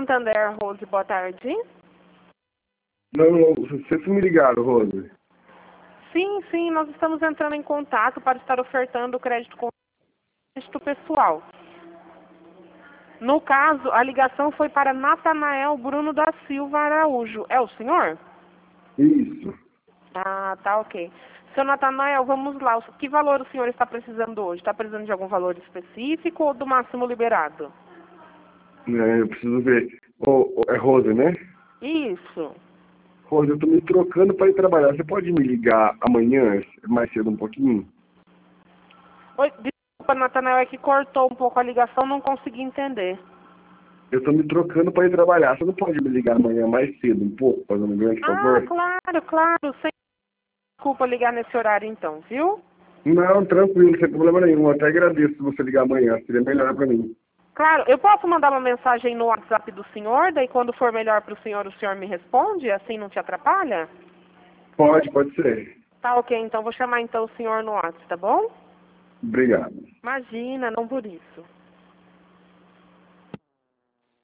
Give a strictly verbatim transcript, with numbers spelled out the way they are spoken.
Santander, Rose, boa tarde. Não, não, vocês me ligaram, Rose. Sim, sim, nós estamos entrando em contato para estar ofertando crédito com crédito pessoal. No caso, a ligação foi para Natanael Bruno da Silva Araújo. É o senhor? Isso. Ah, tá, ok. Seu Natanael, vamos lá. Que valor o senhor está precisando hoje? Está precisando de algum valor específico ou do máximo liberado? É, eu preciso ver. Ô, ô, é Rose, né? Isso. Rose, eu tô me trocando para ir trabalhar. Você pode me ligar amanhã, mais cedo um pouquinho? Oi, desculpa, Natanael, é que cortou um pouco a ligação, não consegui entender. Eu tô me trocando para ir trabalhar. Você não pode me ligar amanhã mais cedo um pouco, fazendo um grande Ah, favor? claro, claro. Sem desculpa ligar nesse horário então, viu? Não, tranquilo, sem problema nenhum. Eu até agradeço se você ligar amanhã. Seria melhor para mim. Claro, eu posso mandar uma mensagem no WhatsApp do senhor, daí quando for melhor para o senhor, o senhor me responde, assim não te atrapalha? Pode, pode ser. Tá ok, então vou chamar então o senhor no WhatsApp, tá bom? Obrigado. Imagina, não por isso.